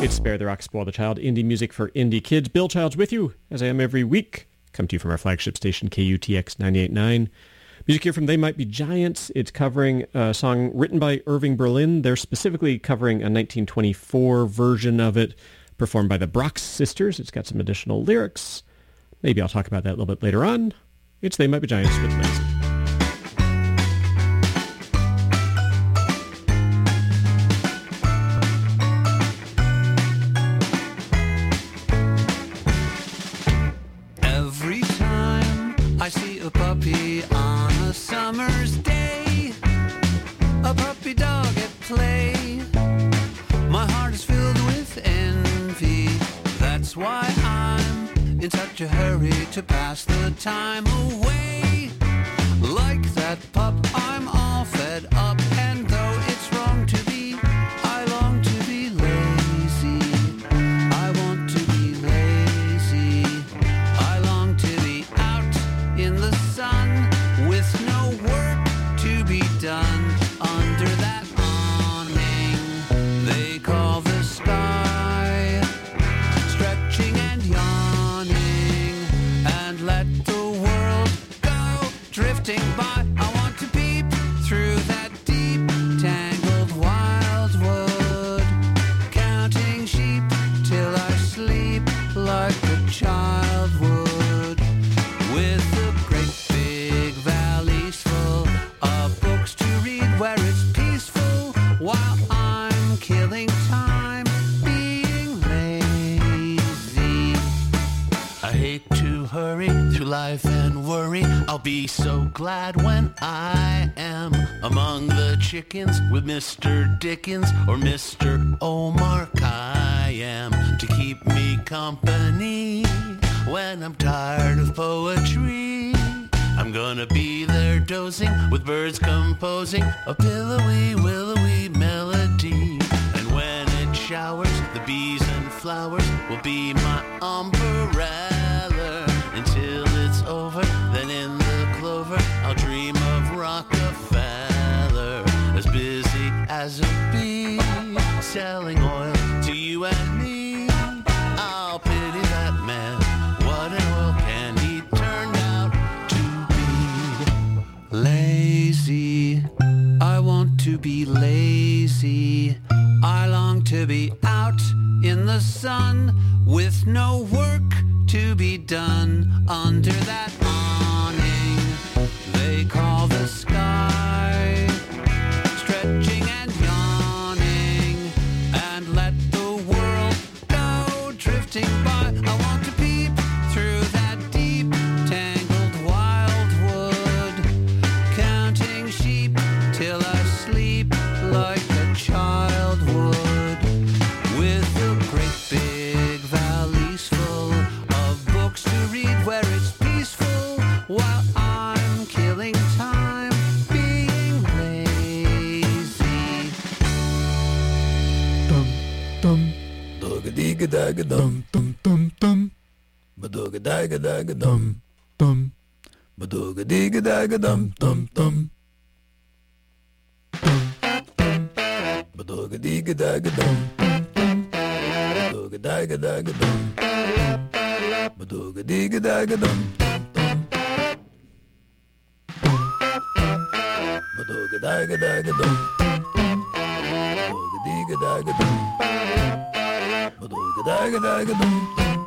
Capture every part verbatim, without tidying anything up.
It's Spare the Rock, Spoil the Child, indie music for indie kids. Bill Childs with you, as I am every week. Come to you from our flagship station, K U T X ninety-eight point nine. Music here from They Might Be Giants. It's covering a song written by Irving Berlin. They're specifically covering a nineteen twenty-four version of it, performed by the Brox Sisters. It's got some additional lyrics. Maybe I'll talk about that a little bit later on. It's They Might Be Giants with Lazy. I see a puppy on a summer's day, a puppy dog at play. My heart is filled with envy. That's why I'm in such a hurry to pass the time away. Like that pup, I'm all fed up, and though it's wrong to be, I long to be lazy. I want to be lazy. I long to be out in the sun with no work to be done under that awning they call the sky, stretching and yawning, and let the world go drifting by. I want to peep through that deep tangled wildwood, counting sheep till I sleep like a child would, with the great big valleys full of books to read where it's peaceful, while I'm killing time being lazy. I hate to hurry through life and worry. I'll be so glad when I am among the chickens with Mister Dickens or Mister Omar Khayyam to keep me company when I'm tired of poetry. I'm gonna be there dozing with birds composing a pillowy, willowy melody. And when it showers, the bees and flowers will be my umbrella. Until it's over, then in the clover I'll dream of Rockefeller, as busy as a bee, selling oil to you and me. I'll pity that man. What an oil can he turn out to be? Lazy. I want to be lazy. I long to be out in the sun with no work to be done under that awning they call the sky, stretching and yawning, and let the world go drifting by. I want to peep through that deep tangled wildwood, counting sheep till I sleep like a child would, with the great big valleys full of books to read where it's peaceful, while I'm killing time being lazy. Dum dum dugga digga dagga dum dum dum dum badugga dagga dagga dum dum badugga digga dagga dum dum dum dum badugga digga dagga dum dum badugga dagga dagga dum badugga digga dagga dum dum badugga dagga dagga dum badugga digga dagga dum badugga dagga dagga dum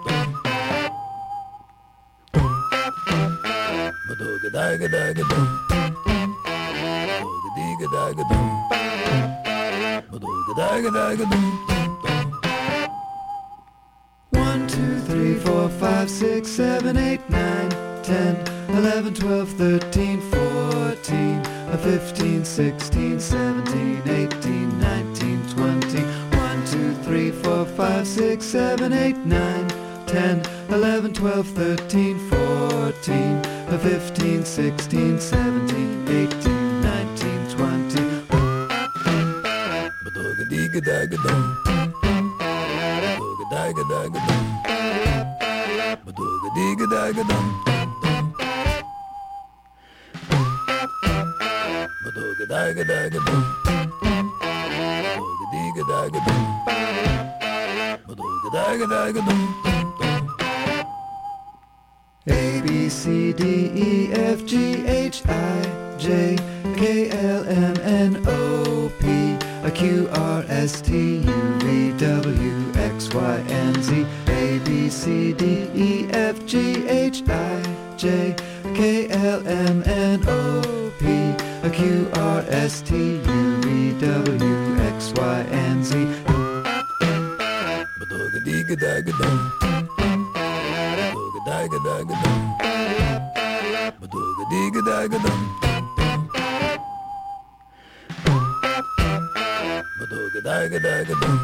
badugga dagga dagga dum badugga digga dagga dum badugga dagga dagga dum. One, two, three, four, five, six, seven, eight, nine, ten, eleven, twelve, thirteen, fourteen, fifteen, sixteen, seventeen, eighteen, nineteen, twenty. One, two, three, four, five, six, seven, eight, nine, ten, eleven, twelve, thirteen, fourteen, fifteen, sixteen, seventeen, eighteen, nineteen, twenty. Badooga digga dagga dum. Badooga dagga dagga dum. Badooga digga dagga dum. Badooga dagga dagga dum. Badooga digga dagga dum. A, B, C, D, E, F, G, H, I, J, K, L, M, N, O, P, Q, R, S, T, U, V, W, X, Y, and Z. A, B, C, D, E, F, G, H, I, J, K, L, M, N, O, P, Q, R, S, T, U, V, W, X, Y, and Z. Ba-dooga-dee-ga-da-ga-dum. Ba-dooga-da-ga-da-ga-dum. Ba-dooga-dee-ga-da-ga-dum. Ba-dooga-da-ga-da-ga-dum.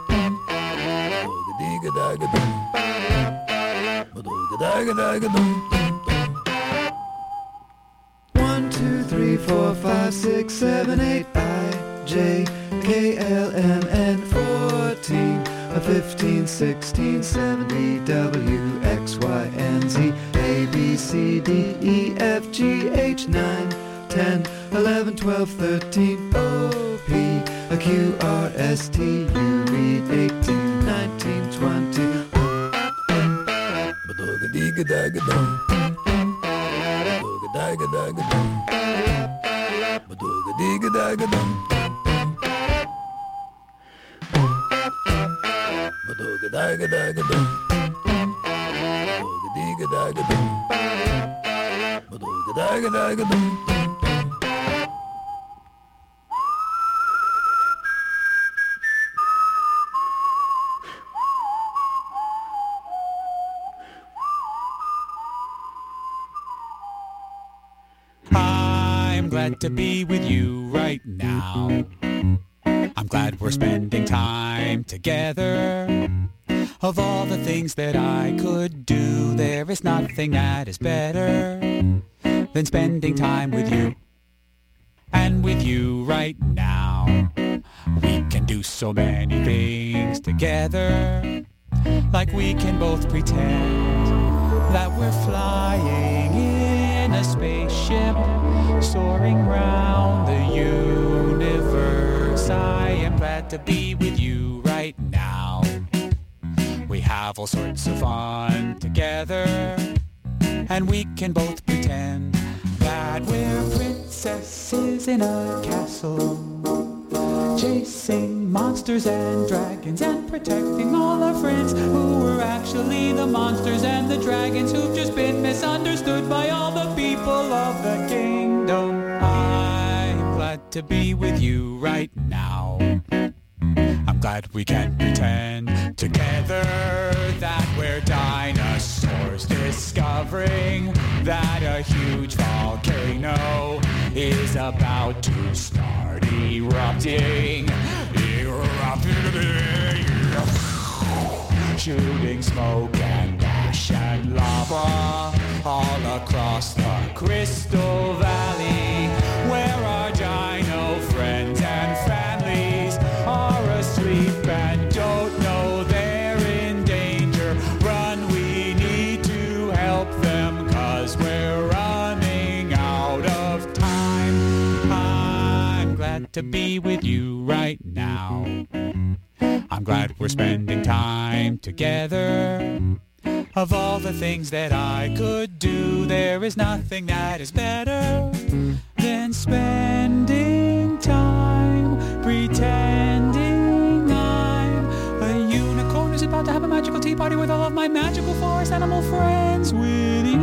Ba-dooga-dee-ga-da-ga-dum. Ba-dooga-da-ga-da-ga-dum. One, two, three, four, five, six, seven, eight, I, J, K, L, M, N, fourteen, fifteen, sixteen, seventeen, W, X, Y, and Z. A, B, C, D, E, F, G, H, nine, ten, eleven, twelve, thirteen, O, P, Q, R, S, T, U, V, eighteen, nineteen, twenty. Ba-dooga-dee-ga-da-ga-dum. Ba-dooga-da-ga-da-ga-dum. Ba-dooga-dee-ga-da-ga-dum. Ba-dooga-da-ga-da-ga-dum. Ba-dooga-dee-ga-da-ga-dum. Ba-dooga-da-ga-da-ga-dum. I'm glad to be with you right now. I'm glad we're spending time together. Of all the things that I could do, there is nothing that is better than spending time with you. And with you right now, we can do so many things together. Like we can both pretend that we're flying in a spaceship, soaring round the universe. I am glad to be with you right now. We have all sorts of fun together, and we can both pretend that we're princesses in a castle, chasing monsters and dragons and protecting all our friends who were actually the monsters and the dragons who've just been misunderstood by all the people of the kingdom. I'm glad to be with you right now. I'm glad we can pretend together that we're dinosaurs, discovering that a huge volcano is about to start erupting, erupting, shooting smoke and ash and lava all across the Crystal Valley, where our dino friends and families are asleep and don't know they're in danger. Run, we need to help them, 'cause we're running out of time. I'm glad to be with you right now. I'm glad we're spending time together. Of all the things that I could do, there is nothing that is better than spending time pretending I'm a unicorn who's about to have a magical tea party with all of my magical forest animal friends. With you,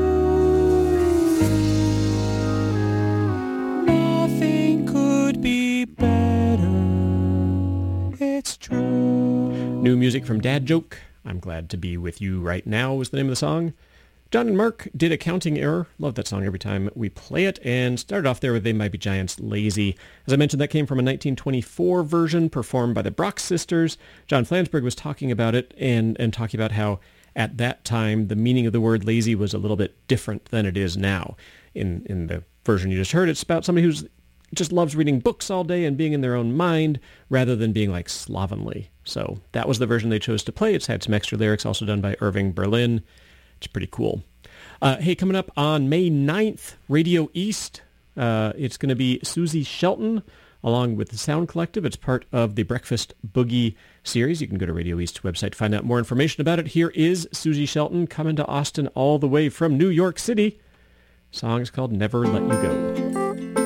nothing could be better. It's true. New music from Dad Joke. I'm glad to be with you right now was the name of the song. John and Mark did a counting error. Love that song every time we play it. And started off there with They Might Be Giants' Lazy. As I mentioned, that came from a nineteen twenty-four version performed by the Brock Sisters. John Flansburgh was talking about it and, and talking about how at that time the meaning of the word lazy was a little bit different than it is now. In, in the version you just heard, it's about somebody who's just loves reading books all day and being in their own mind rather than being like slovenly. So that was the version they chose to play. It's had some extra lyrics also done by Irving Berlin. It's pretty cool. Uh, hey, coming up on May ninth, Radio East, uh, it's going to be Susie Shelton along with the Sound Collective. It's part of the Breakfast Boogie series. You can go to Radio East's website to find out more information about it. Here is Susie Shelton coming to Austin all the way from New York City. Song's called Never Let You Go.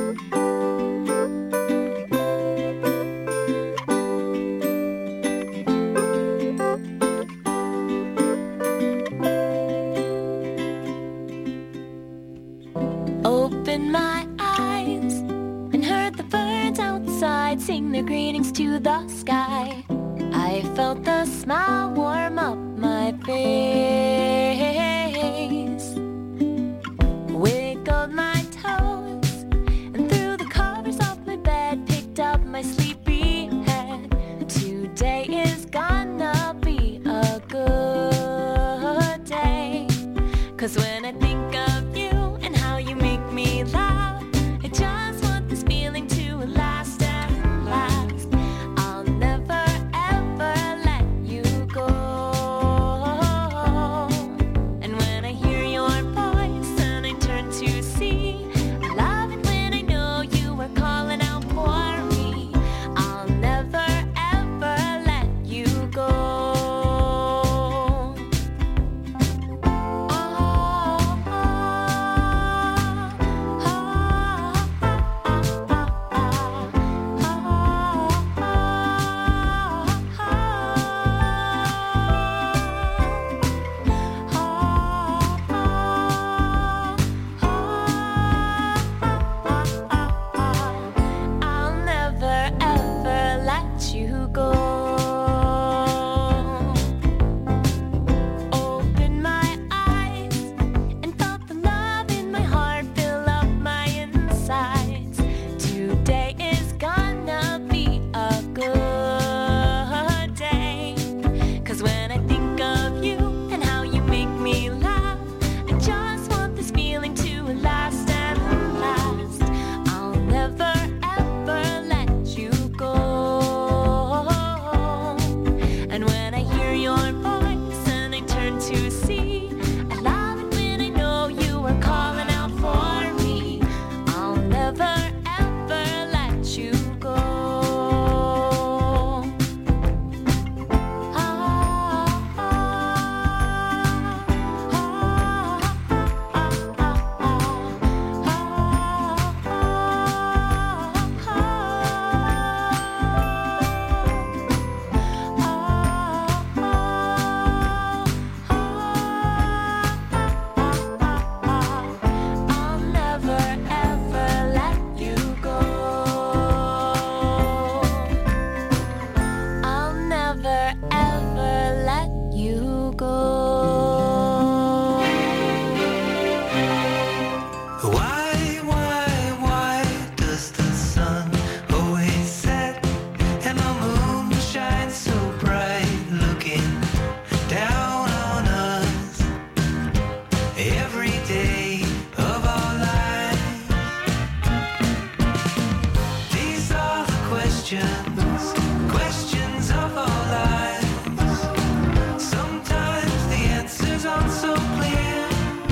Sing their greetings to the sky. I felt the smile warm up my face. Wiggled my toes and threw the covers off my bed. Picked up my sleepy head. Today is gonna be a good day. 'Cause when I think of you and how you make me laugh, I just want this feeling to last. I'll never ever let you go. And when I hear your voice and I turn to see, I love it when I know you are calling out for me. I'll never ever let you go. Oh, oh, oh, I'll never ever let you go. Open my eyes and felt the love in my heart fill up my insides. Today is gonna be a good day. 'Cause when I think of you and how you make me laugh, I just want this feeling to last and last. I'll never ever let you go. And when I hear your voice and I turn to see, I love it when I know you are calling out for me. I'll never ever let you go. I'll never ever let you go. I'll never ever let you go. Why, why, why does the sun always set and the moon shines so bright, looking down on us every day of our lives? These are the questions, questions of our lives. Sometimes the answers aren't so clear.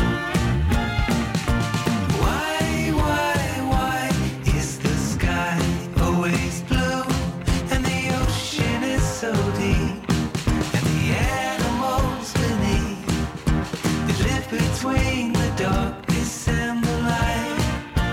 Why, why, why is the sky always blue and the ocean is so deep and the animals beneath, they live between the darkness and the light?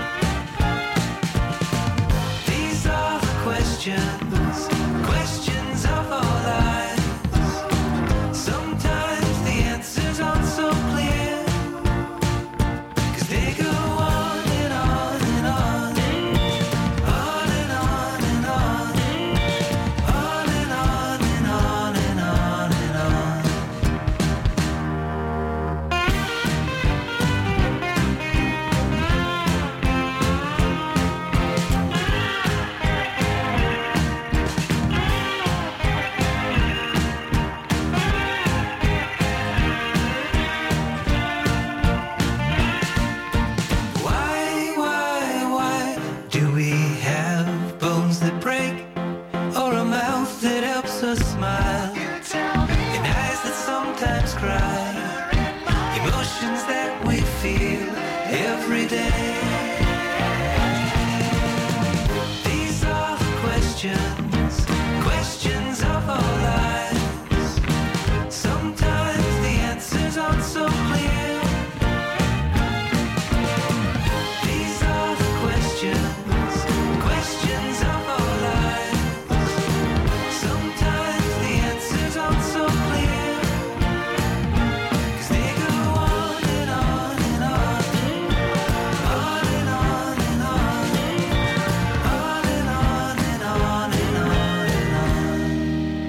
These are the questions, questions of our lives. Sometimes the answers aren't so clear, 'cause they go on and on and on, on and on and on, on and on and on and on and on. Why, why, why do we have bones that break, or a mouth that helps us smile, and eyes that sometimes cry, emotions that we feel every day? These are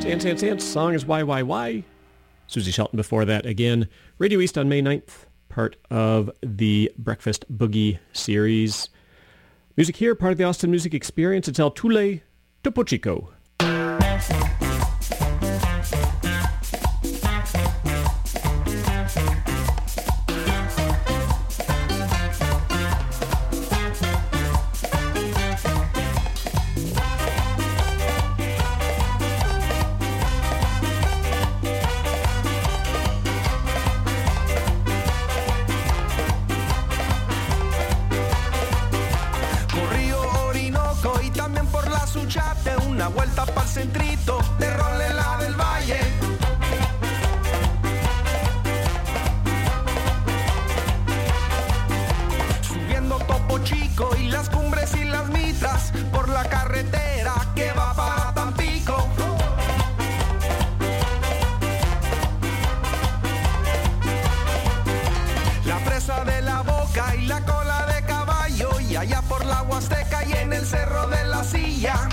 Sans Sans Sans. Song is Why Why Why. Susie Shelton before that again. Radio East on May ninth, part of the Breakfast Boogie series. Music here, part of the Austin Music Experience. It's El Tule Topo Chico. Una vuelta pa'l centrito de Rolela del Valle. Subiendo Topo Chico y las Cumbres y las Mitras por la carretera que va para Tampico. La presa de la Boca y la Cola de Caballo, y allá por la Huasteca y en el Cerro de la Silla.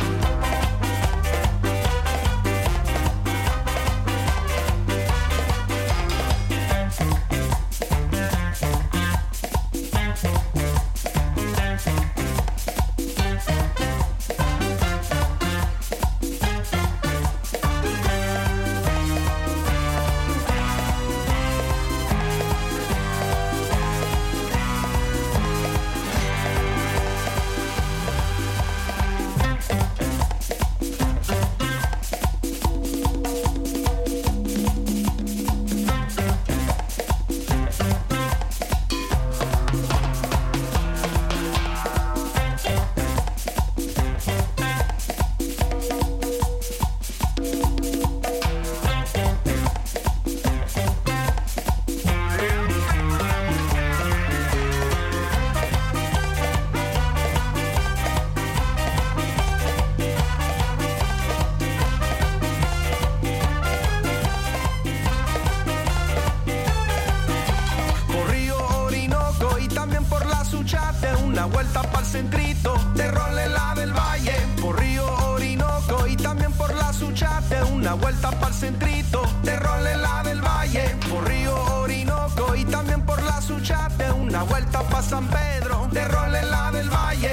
Una vuelta pa'l centrito de Rolela del Valle, por Río Orinoco y también por la Suchate. Una vuelta pa'l centrito de Rolela del Valle, por Río Orinoco y también por la Suchate. Una vuelta pa' San Pedro de Rolela del Valle.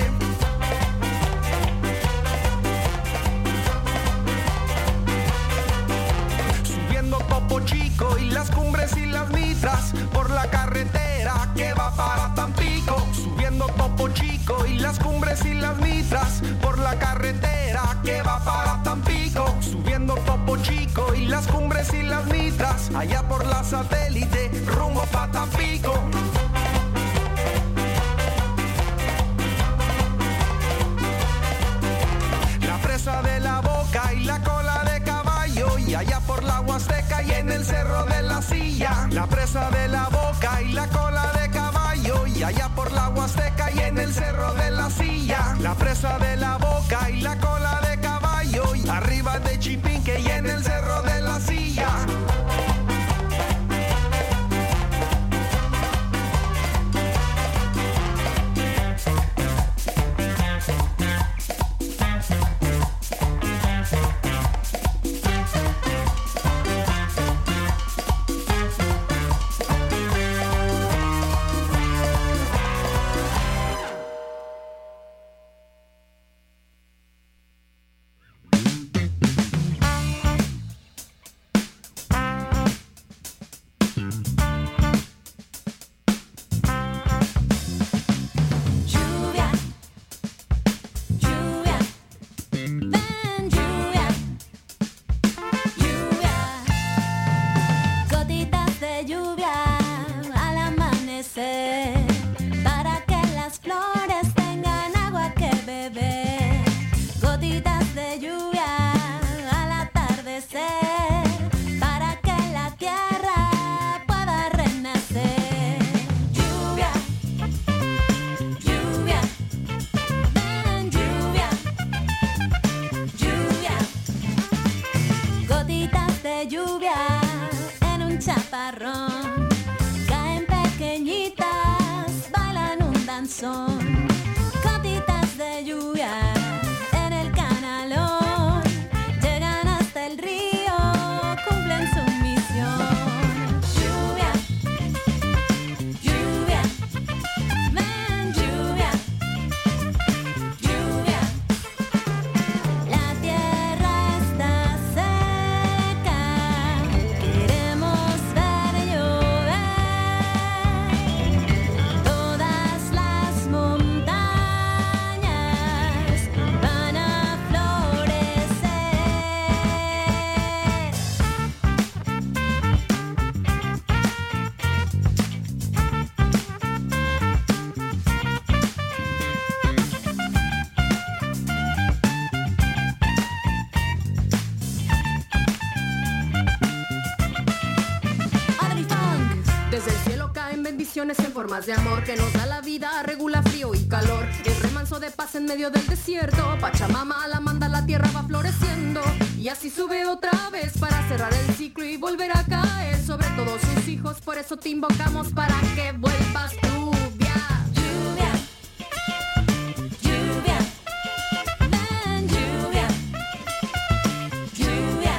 Subiendo Topo Chico y las Cumbres y las Mitras por la carretera que va para Tampico. Subiendo Topo Chico y las Cumbres y las Mitras por la carretera que va para Tampico. Subiendo Topo Chico y las Cumbres y las Mitras allá por la Satélite rumbo pa' Tampico. La presa de la Boca y la Cola de Caballo, y allá por la Huasteca y en el Cerro de la Silla. La presa de la Boca y la Cola de Caballo, y allá por la Huasteca y en el Cerro de la Silla. La presa de la Boca y la Cola de Caballo, y arriba de Chipinque y en el Cerro de la Silla. Son gotitas de lluvia en el canalón. bendiciones en formas de amor que nos da la vida, regula frío y calor. El remanso de paz en medio del desierto. Pachamama la manda, la tierra va floreciendo. Y así sube otra vez para cerrar el ciclo y volver a caer sobre todos sus hijos. Por eso te invocamos para que vuelvas lluvia. Lluvia. Lluvia. Ven, lluvia. Lluvia.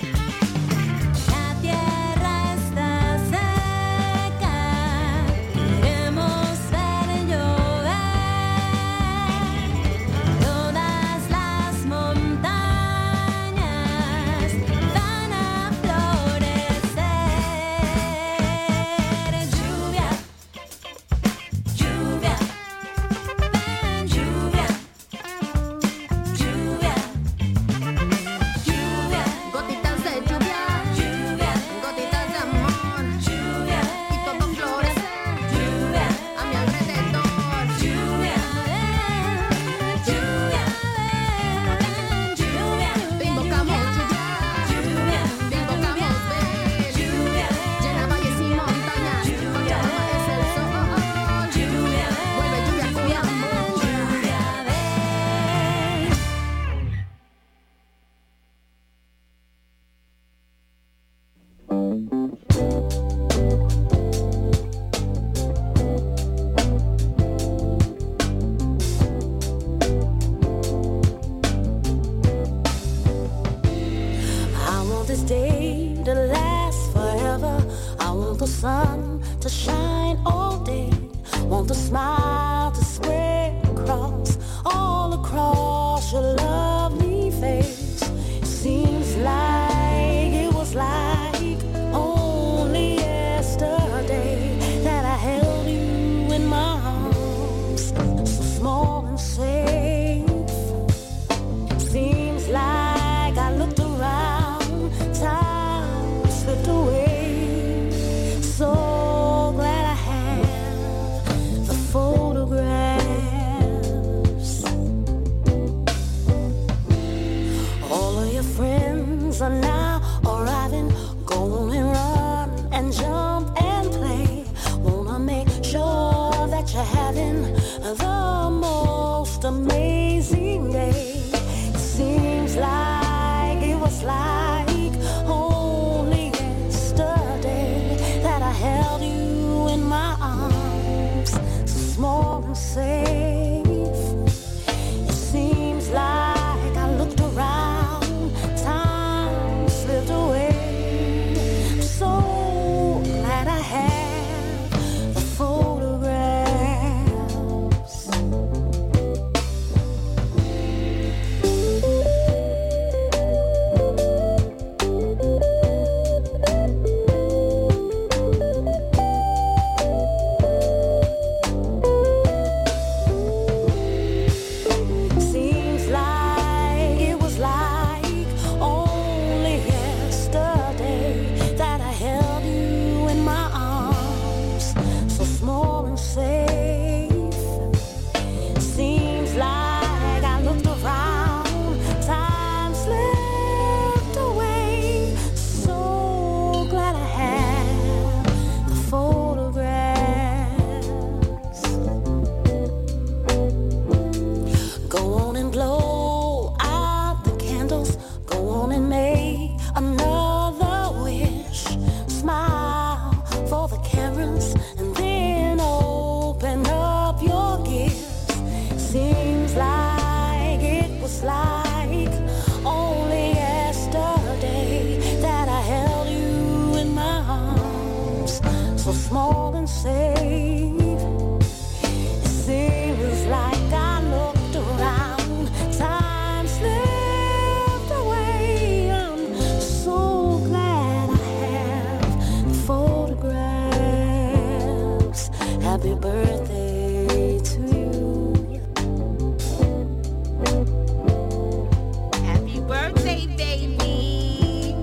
La tierra está seca. Queremos ver llover. Todas las montañas van a florecer. Lluvia, lluvia, ven lluvia, lluvia, lluvia, gotitas de lluvia, lluvia, gotitas de amor, lluvia, y todo florece, lluvia, a mi alrededor, lluvia, lluvia, lluvia, te invocamos lluvia, lluvia, te invocamos ven, lluvia, llena valles y montañas, Pachamama es el sol, lluvia, vuelve lluvia con amor, lluvia, ven. I want this day to last forever. I want the sun to shine all day. Want the smile to spread across, all across your lovely face. Seems like it was like only yesterday that I held you in my arms, so small and safe. Seems like I looked around, time slipped away. So glad I have the photographs. All of your friends are now arriving. Go on and run and jump and play. Wanna make sure that you're having the most amazing day. Seems like it was like only yesterday that I held you in my arms, so small and safe. It seems like I looked around, time slipped away. I'm so glad I have the photographs. Seems like it was like only yesterday that I held you in my arms, so small and safe. Seems like I looked around, time slipped away. So glad I have the photographs. Go on and blow out the candles. Go on and make another wish. Smile for the cameras and then open up your gifts. Seems like it was like only yesterday that I held you in my arms, so small and safe. It seems like I looked around, time slipped away. I'm so glad I have the photographs. Happy birthday to you. Happy birthday, baby.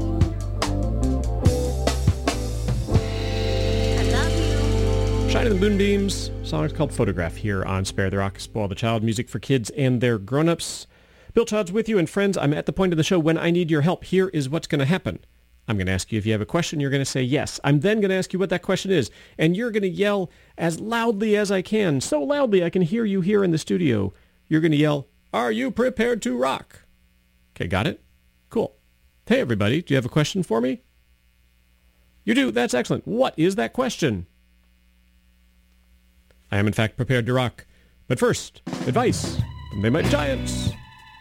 I love you. Shine in the Moonbeams. Song's called Photograph here on Spare the Rock, Spoil the Child, music for kids and their grown-ups. Bill Child's with you, and friends, I'm at the point of the show when I need your help. Here is what's going to happen. I'm going to ask you if you have a question. You're going to say yes. I'm then going to ask you what that question is. And you're going to yell as loudly as I can, so loudly I can hear you here in the studio. You're going to yell, "Are you prepared to rock?" Okay, got it? Cool. Hey, everybody, do you have a question for me? You do? That's excellent. What is that question? I am, in fact, prepared to rock. But first, advice from They Might Be Giants.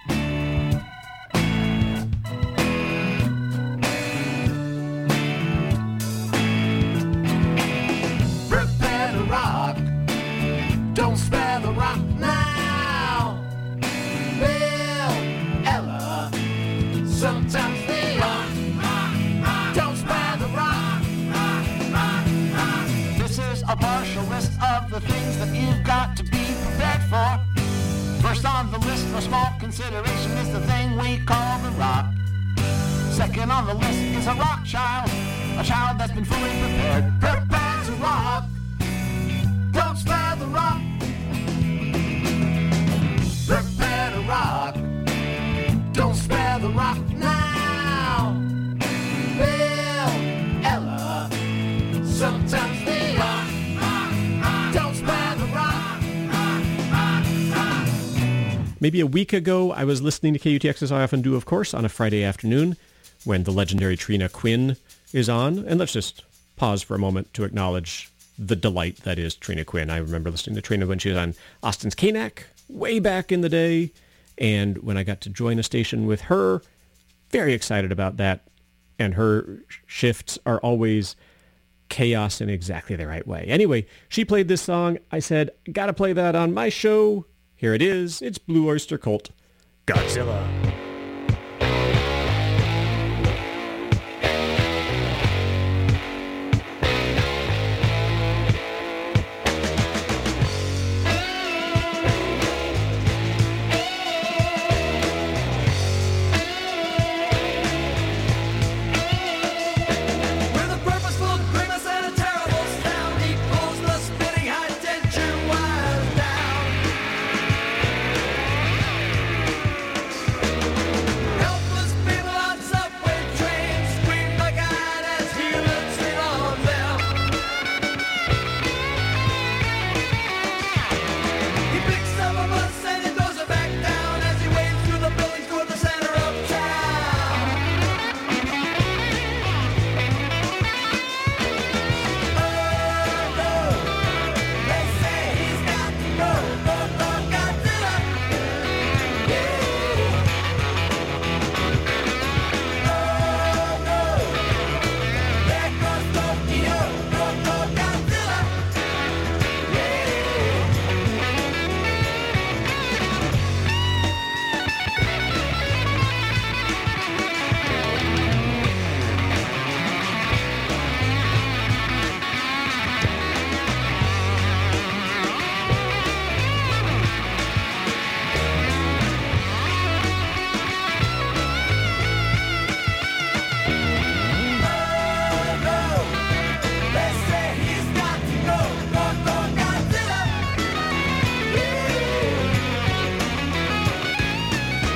Prepare to rock. Don't spare the rock now. Bill, Ella, sometimes they are. Don't spare the rock. This is a partial list of the things that you've got to be prepared for. First on the list for small consideration is the thing we call the rock. Second on the list is a rock child, a child that's been fully prepared. Prepare to rock. Don't spare the rock. Prepare to rock. Don't spare the rock now. Bill, Ella, sometimes they are. Don't spare the rock. Maybe a week ago, I was listening to K U T X, as I often do, of course, on a Friday afternoon when the legendary Trina Quinn is on. And let's just pause for a moment to acknowledge the delight that is Trina Quinn. I remember listening to Trina when she was on Austin's K N A C way back in the day. And when I got to join a station with her, very excited about that. And her shifts are always chaos in exactly the right way. Anyway, she played this song. I said, gotta play that on my show. Here it is. It's Blue Oyster Cult, Godzilla.